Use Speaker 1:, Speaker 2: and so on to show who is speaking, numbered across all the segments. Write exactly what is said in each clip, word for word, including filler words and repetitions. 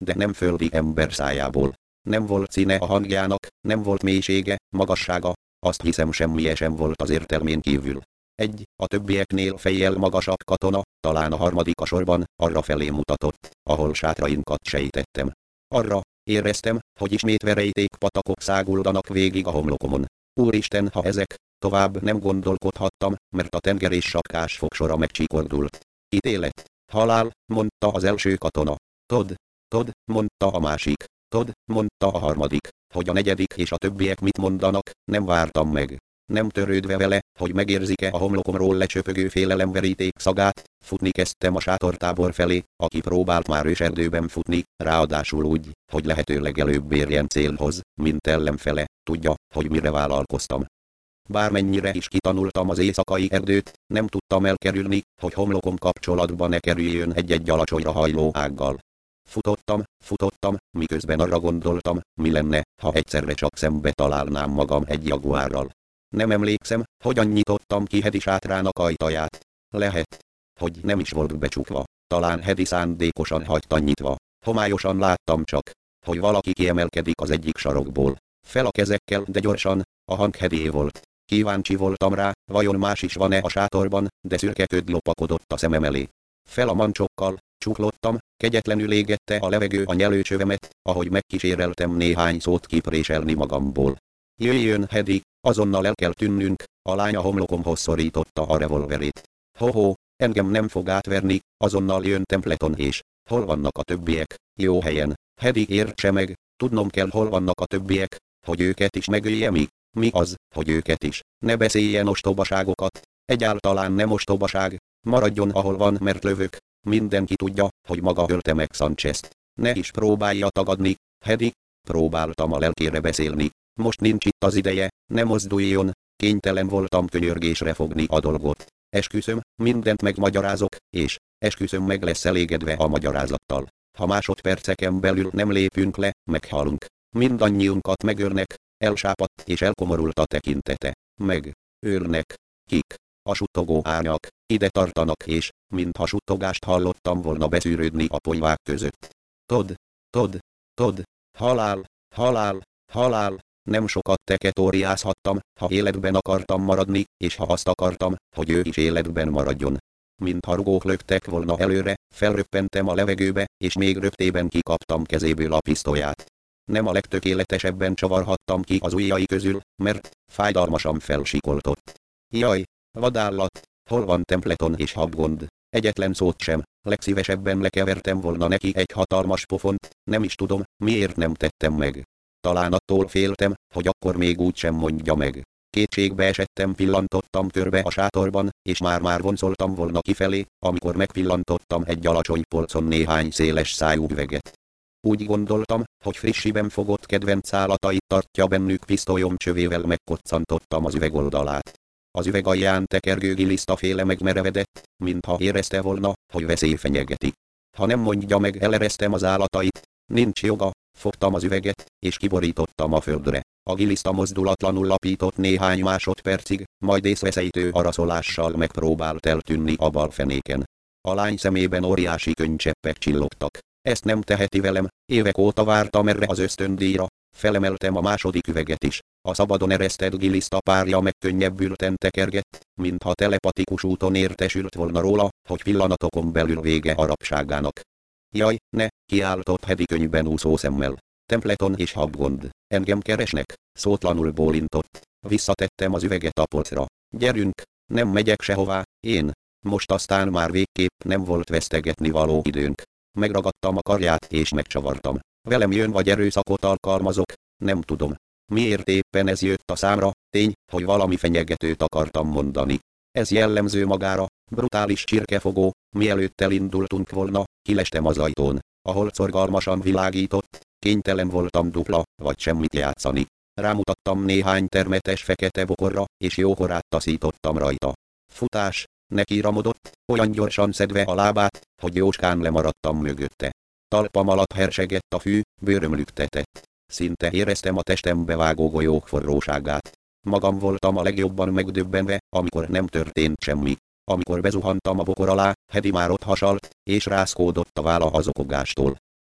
Speaker 1: de nem földi ember szájából. Nem volt színe a hangjának, nem volt mélysége, magassága, azt hiszem semmije sem volt az értelmén kívül. Egy, a többieknél fejjel magasabb katona, talán a harmadik a sorban, arra felé mutatott, ahol sátrainkat sejtettem. Arra éreztem, hogy ismét verejték patakok száguldanak végig a homlokomon. Úristen, ha ezek, tovább nem gondolkodhattam, mert a tenger és sapkás fogsora megcsíkordult. Ítélet, halál, mondta az első katona. Tod, tod, mondta a másik. Tod, mondta a harmadik. Hogy a negyedik és a többiek mit mondanak, nem vártam meg. Nem törődve vele, hogy megérzik-e a homlokomról lecsöpögő félelemveríték szagát, futni kezdtem a sátortábor felé, aki próbált már őserdőben futni, ráadásul úgy, hogy lehetőleg előbb érjen célhoz, mint ellenfele, tudja, hogy mire vállalkoztam. Bármennyire is kitanultam az éjszakai erdőt, nem tudtam elkerülni, hogy homlokom kapcsolatba ne kerüljön egy-egy alacsonyra hajló ággal. Futottam, futottam, miközben arra gondoltam, mi lenne, ha egyszerre csak szembe találnám magam egy jaguárral. Nem emlékszem, hogyan nyitottam ki Hedi sátrának ajtaját. Lehet, hogy nem is volt becsukva, talán Hedi szándékosan hagyta nyitva. Homályosan láttam csak, hogy valaki kiemelkedik az egyik sarokból. Fel a kezekkel, de gyorsan, a hang Hedié volt. Kíváncsi voltam rá, vajon más is van-e a sátorban, de szürke köd lopakodott a szemem elé. Fel a mancsokkal, csuklottam, kegyetlenül égette a levegő a nyelőcsövemet, ahogy megkíséreltem néhány szót kipréselni magamból. Jöjjön, Hedi, azonnal el kell tűnnünk, a lány a homlokomhoz szorította a revolverét. Ho-ho, engem nem fog átverni, azonnal jön Templeton és hol vannak a többiek, jó helyen, Hedi értse meg, tudnom kell hol vannak a többiek, hogy őket is megölje mi, mi az, hogy őket is, ne beszéljen ostobaságokat, egyáltalán nem ostobaság, maradjon ahol van, mert lövök, mindenki tudja, hogy maga ölte meg Sanchezt. Ne is próbálja tagadni, Hedi, próbáltam a lelkére beszélni. Most nincs itt az ideje, ne mozduljon, kénytelen voltam könyörgésre fogni a dolgot. Esküszöm, mindent megmagyarázok, és esküszöm meg lesz elégedve a magyarázattal. Ha másodperceken belül nem lépünk le, meghalunk. Mindannyiunkat megölnek, elsápadt és elkomorult a tekintete. Meg, ölnek. Kik? A suttogó árnyak, ide tartanak és, mintha suttogást hallottam volna beszűrődni a ponyvák között. Tod, tod, tod, halál, halál, halál. Nem sokat teketóriázhattam, ha életben akartam maradni, és ha azt akartam, hogy ő is életben maradjon. Mintha rugók löktek volna előre, felröppentem a levegőbe, és még röptében kikaptam kezéből a pisztolyát. Nem a legtökéletesebben csavarhattam ki az ujjai közül, mert fájdalmasan felsikoltott. Jaj, vadállat, hol van Templeton és Hagond? Egyetlen szót sem, legszívesebben lekevertem volna neki egy hatalmas pofont, nem is tudom, miért nem tettem meg. Talán attól féltem, hogy akkor még úgy sem mondja meg. Kétségbe esettem, pillantottam körbe a sátorban, és már-már vonzoltam volna kifelé, amikor megpillantottam egy alacsony polcon néhány széles szájú üveget. Úgy gondoltam, hogy frissiben fogott kedvenc állatait tartja bennük, pisztolyom csövével megkoccantottam az üveg oldalát. Az üveg alján tekergő gilisztaféle megmerevedett, mintha érezte volna, hogy veszély fenyegeti. Ha nem mondja meg, eleresztem az állatait, nincs joga. Fogtam az üveget, és kiborítottam a földre. A giliszta mozdulatlanul lapított néhány másodpercig, majd észveszejtő araszolással megpróbált eltűnni a bal fenéken. A lány szemében óriási könycseppek csillogtak. Ezt nem teheti velem, évek óta vártam erre az ösztöndíjra. Felemeltem a második üveget is. A szabadon eresztett giliszta párja megkönnyebbülten tekergett, mintha telepatikus úton értesült volna róla, hogy pillanatokon belül vége a rabságának. Jaj, ne, kiáltott Hedi könyvben úszó szemmel. Templeton és Hagond, engem keresnek, szótlanul bólintott. Visszatettem az üveget a polcra. Gyerünk, nem megyek sehová, én. Most aztán már végképp nem volt vesztegetni való időnk. Megragadtam a karját és megcsavartam. Velem jön vagy erőszakot alkalmazok, nem tudom. Miért éppen ez jött a számra, tény, hogy valami fenyegetőt akartam mondani. Ez jellemző magára, brutális csirkefogó, mielőtt elindultunk volna, kilestem az ajtón, ahol szorgalmasan világított, kénytelen voltam dupla, vagy semmit játszani. Rámutattam néhány termetes fekete bokorra, és jókorát taszítottam rajta. Futás, neki ramodott, olyan gyorsan szedve a lábát, hogy jóskán lemaradtam mögötte. Talpam alatt hersegett a fű, bőröm lüktetett. Szinte éreztem a testembe vágó golyók forróságát. Magam voltam a legjobban megdöbbenve, amikor nem történt semmi. Amikor bezuhantam a bokor alá, Hedi már ott hasalt, és rászkódott a válla az okogástól.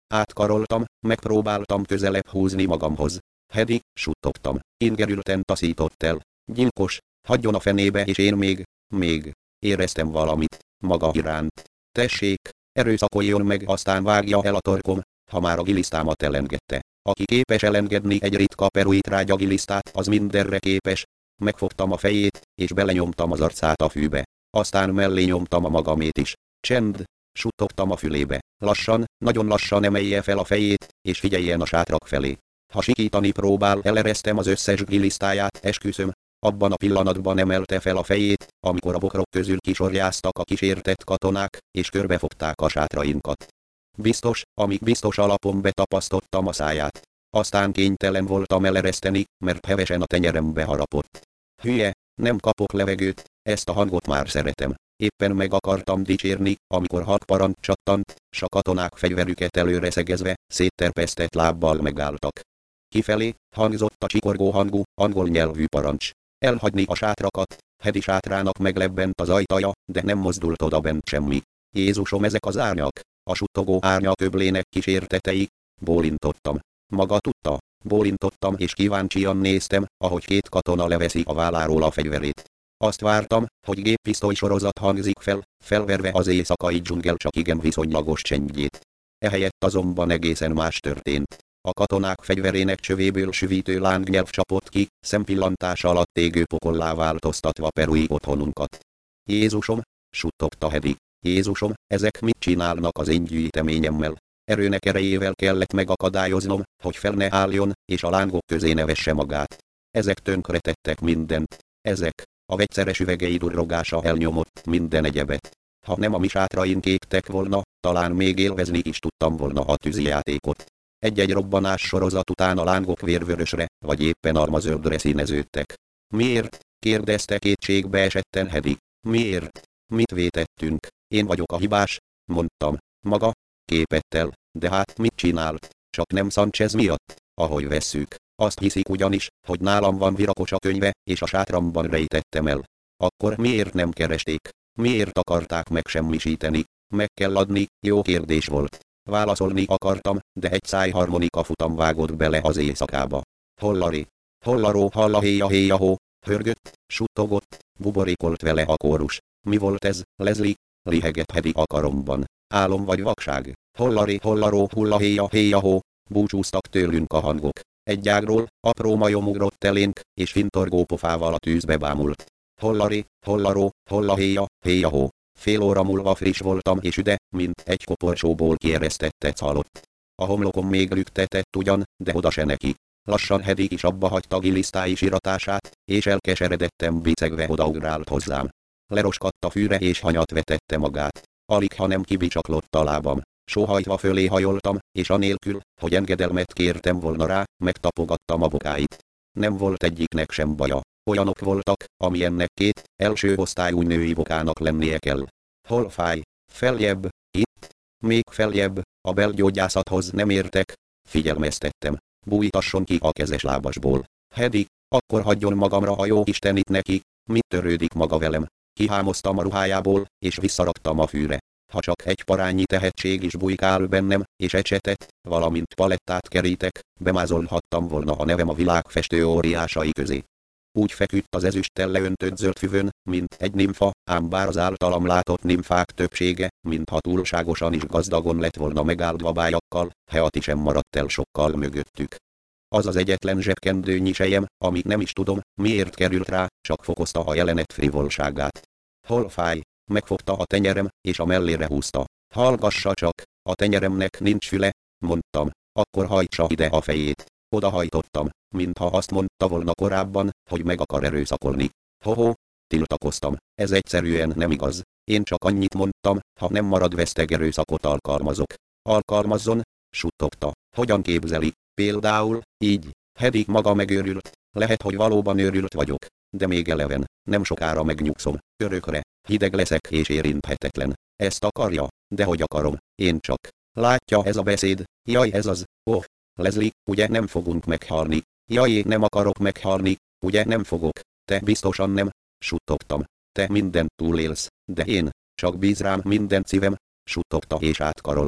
Speaker 1: Átkaroltam, megpróbáltam közelebb húzni magamhoz. Hedi, suttogtam. Ingerülten taszított el. Gyilkos, hagyjon a fenébe, és én még, még éreztem valamit maga iránt. Tessék, erőszakoljon meg, aztán vágja el a torkom, ha már a gilisztámat elengedte. Aki képes elengedni egy ritka peruit rágya gilisztát, az mindenre képes. Megfogtam a fejét, és belenyomtam az arcát a fűbe. Aztán mellé nyomtam a magamét is. Csend, suttogtam a fülébe. Lassan, nagyon lassan emelje fel a fejét, és figyeljen a sátrak felé. Ha sikítani próbál, eleresztem az összes gilisztáját, esküszöm. Abban a pillanatban emelte fel a fejét, amikor a bokrok közül kisorjáztak a kísértett katonák, és körbefogták a sátrainkat. Biztos, amíg biztos alapon betapasztottam a száját. Aztán kénytelen voltam elereszteni, mert hevesen a tenyerembe harapott. Hülye, nem kapok levegőt, ezt a hangot már szeretem. Éppen meg akartam dicsérni, amikor hat parancs csattant, s a katonák fegyverüket előre szegezve, szétterpesztett lábbal megálltak. Kifelé hangzott a csikorgó hangú, angol nyelvű parancs. Elhagyni a sátrakat. Hedi sátrának meglebbent az ajtaja, de nem mozdult odabent semmi. Jézusom, ezek az árnyak, a suttogó árnyaköblének kísértetei. Bólintottam. Maga tudta. Bólintottam, és kíváncsian néztem, ahogy két katona leveszi a válláról a fegyverét. Azt vártam, hogy géppisztoly sorozat hangzik fel, felverve az éjszakai dzsungel csak igen viszonylagos csendjét. Ehelyett azonban egészen más történt. A katonák fegyverének csövéből süvítő lángnyelv csapott ki, szempillantás alatt égő pokollá változtatva perui otthonunkat. Jézusom, suttogta Hedi. Jézusom, ezek mit csinálnak az én gyűjteményemmel? Erőnek erejével kellett megakadályoznom, hogy fel ne álljon, és a lángok közé ne vesse magát. Ezek tönkretettek mindent. Ezek, a vegyszeres üvegei durrogása elnyomott minden egyebet. Ha nem a mi sátraink égtek volna, talán még élvezni is tudtam volna a tűzijátékot. Egy-egy robbanás sorozat után a lángok vérvörösre, vagy éppen almazöldre színeződtek. Miért? Kérdezte kétségbe esetten Hedi. Miért? Mit vétettünk? Én vagyok a hibás, mondtam. Maga? Képettel. De hát mit csinált? Csak nem Sanchez miatt? Ahogy vesszük. Azt hiszik ugyanis, hogy nálam van Virakos a könyve, és a sátramban rejtettem el. Akkor miért nem keresték? Miért akarták megsemmisíteni? Meg kell adni, jó kérdés volt. Válaszolni akartam, de egy szájharmonika futam vágott bele az éjszakába. Hollari, hollaró, hallahéja héja hó, hörgött, suttogott, buborékolt vele a kórus. Mi volt ez, Leslie? Lihegett Hedi a karomban. Álom vagy vakság? Hollari, hollaró, hullahéja héja hó, búcsúztak tőlünk a hangok. Egy ágról, apró majom ugrott elénk, és fintorgó pofával a tűzbe bámult. Hollari, hollaró, hollahéja, héja hó. Fél óra múlva friss voltam és üde, mint egy koporsóból kieresztett halott. A homlokom még lüktetett ugyan, de oda se neki. Lassan Hedi is abba hagyta gilisztái siratását, és elkeseredettem bicegve odaugrált hozzám. Leroskadt a fűre és hanyat vetette magát. Alig ha nem kibicsaklott a lábam. Sóhajtva fölé hajoltam, és anélkül, hogy engedelmet kértem volna rá, megtapogattam a bokáit. Nem volt egyiknek sem baja. Olyanok voltak, amilyennek két, első osztályú női bokának lennie kell. Hol fáj? Feljebb, itt? Még feljebb, a belgyógyászathoz nem értek? Figyelmeztettem. Bújtasson ki a kezes lábasból. Hedi, akkor hagyjon magamra a jó Isten itt neki, mit törődik maga velem? Kihámoztam a ruhájából, és visszaraktam a fűre. Ha csak egy parányi tehetség is bujkál bennem, és ecsetet, valamint palettát kerítek, bemázolhattam volna a nevem a világ festő óriásai közé. Úgy feküdt az ezüsttel leöntött zöld füvön, mint egy nimfa, ám bár az általam látott nimfák többsége, mintha túlságosan is gazdagon lett volna megáldva bájakkal, Heati sem maradt el sokkal mögöttük. Az az egyetlen zsebkendőnyi sejem, amit nem is tudom, miért került rá, csak fokozta a jelenet frivolságát. Hol fáj? Megfogta a tenyerem, és a mellére húzta. Hallgassa csak, a tenyeremnek nincs füle, mondtam, akkor hajtsa ide a fejét. Odahajtottam, mintha azt mondta volna korábban, hogy meg akar erőszakolni. Hoho, tiltakoztam, ez egyszerűen nem igaz. Én csak annyit mondtam, ha nem marad veszteg erőszakot alkalmazok. Alkalmazzon, suttogta. Hogyan képzeli? Például, így. Hedi maga megőrült. Lehet, hogy valóban őrült vagyok. De még eleven, nem sokára megnyugszom. Örökre, hideg leszek és érinthetetlen. Ezt akarja? De hogy akarom, én csak. Látja, ez a beszéd, jaj, ez az, oh. Leslie, ugye nem fogunk meghalni? Jaj, nem akarok meghalni, ugye nem fogok? Te biztosan nem, suttogtam. Te mindent túlélsz, de én, csak bíz rám minden szívem, suttogta és átkarolt.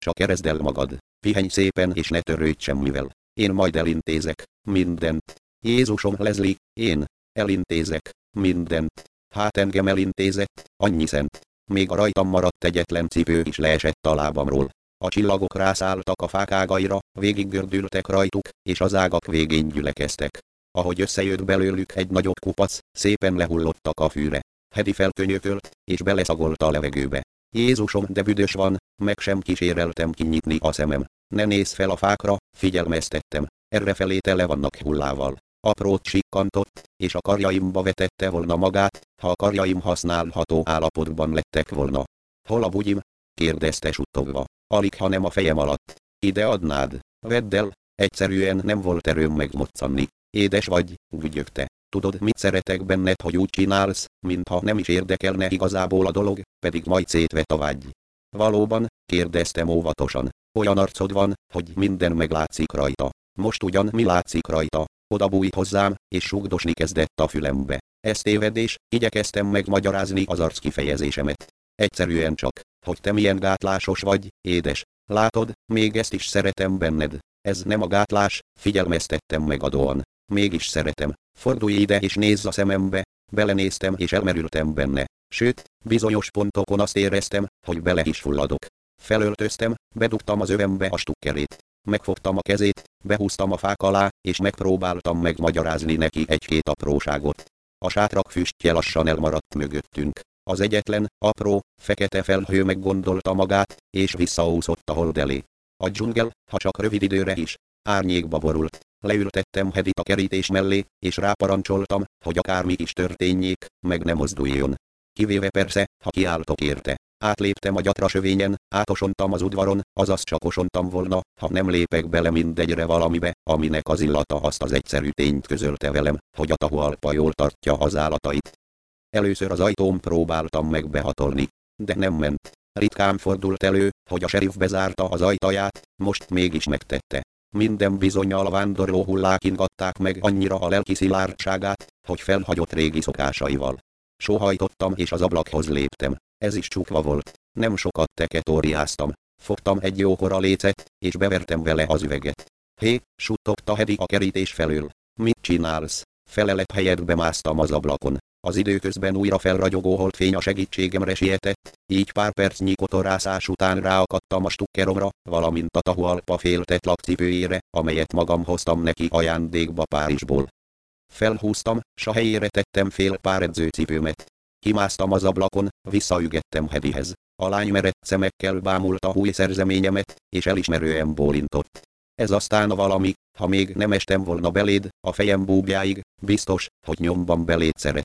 Speaker 1: csak erezd el magad, pihenj szépen és ne törődj semmivel. Én majd elintézek mindent. Jézusom, Leslie, én elintézek mindent. Hát engem elintézett, annyi szent. Még a rajtam maradt egyetlen cipő is leesett a lábamról. A csillagok rászálltak a fák ágaira, végiggördültek rajtuk, és az ágak végén gyülekeztek. Ahogy összejött belőlük egy nagyobb kupac, szépen lehullottak a fűre. Hedi felkönyökölt, és beleszagolt a levegőbe. Jézusom, de büdös van, meg sem kíséreltem kinyitni a szemem. Ne nézz fel a fákra, figyelmeztettem. Errefelé tele vannak hullával. Aprót sikkantott, és a karjaimba vetette volna magát, ha a karjaim használható állapotban lettek volna. Hol a bugyim? Kérdezte suttogva. Alig, ha nem a fejem alatt. Ide adnád? Vedd el, egyszerűen nem volt erőm megmoccanni. Édes vagy, gügyögte. Tudod, mit szeretek benned, hogy úgy csinálsz, mintha nem is érdekelne igazából a dolog, pedig majd szétvet a vágy. Valóban? Kérdeztem óvatosan. Olyan arcod van, hogy minden meglátszik rajta. Most ugyan mi látszik rajta? Odabújt hozzám, és sugdosni kezdett a fülembe. Ez tévedés, igyekeztem megmagyarázni az arckifejezésemet. Egyszerűen csak, hogy te milyen gátlásos vagy, édes. Látod, még ezt is szeretem benned. Ez nem a gátlás, figyelmeztettem megadóan. Mégis szeretem. Fordulj ide és nézz a szemembe. Belenéztem és elmerültem benne. Sőt, bizonyos pontokon azt éreztem, hogy bele is fulladok. Felöltöztem, bedugtam az övembe a stukkerét. Megfogtam a kezét, behúztam a fák alá, és megpróbáltam megmagyarázni neki egy-két apróságot. A sátrak füstje lassan elmaradt mögöttünk. Az egyetlen, apró, fekete felhő meggondolta magát, és visszaúszott a hold elé. A dzsungel, ha csak rövid időre is, árnyékba borult. Leültettem Hedit a kerítés mellé, és ráparancsoltam, hogy akármi is történjék, meg ne mozduljon. Kivéve persze, ha kiálltok érte. Átléptem a gyatrasövényen, átosontam az udvaron, azaz csak osontam volna, ha nem lépek bele mindegyre valamibe, aminek az illata azt az egyszerű tényt közölte velem, hogy a Tahualpa jól tartja az állatait. Először az ajtón próbáltam meg behatolni, de nem ment. Ritkán fordult elő, hogy a serif bezárta az ajtaját, most mégis megtette. Minden bizonnyal a vándorló hullák ingatták meg annyira a lelki szilárdságát, hogy felhagyott régi szokásaival. Sóhajtottam és az ablakhoz léptem. Ez is csukva volt. Nem sokat teketóriáztam. Fogtam egy jókora lécet, és bevertem vele az üveget. Hé, suttogta Hedi a kerítés felől. Mit csinálsz? Felelet helyett bemásztam az ablakon. Az időközben újra felragyogó holdfény a segítségemre sietett, így pár percnyi kotorászás után ráakadtam a stukkeromra, valamint a Tahualpa féltett lakcipőjére, amelyet magam hoztam neki ajándékba Párizsból. Felhúztam, s a helyére tettem fél pár edzőcipőmet. Kimásztam az ablakon, visszaügettem Hedihez. A lány merett szemekkel bámulta új szerzeményemet, és elismerően bólintott. Ez aztán a valami, ha még nem estem volna beléd, a fejem búbjáig, biztos, hogy nyomban beléd szerettem.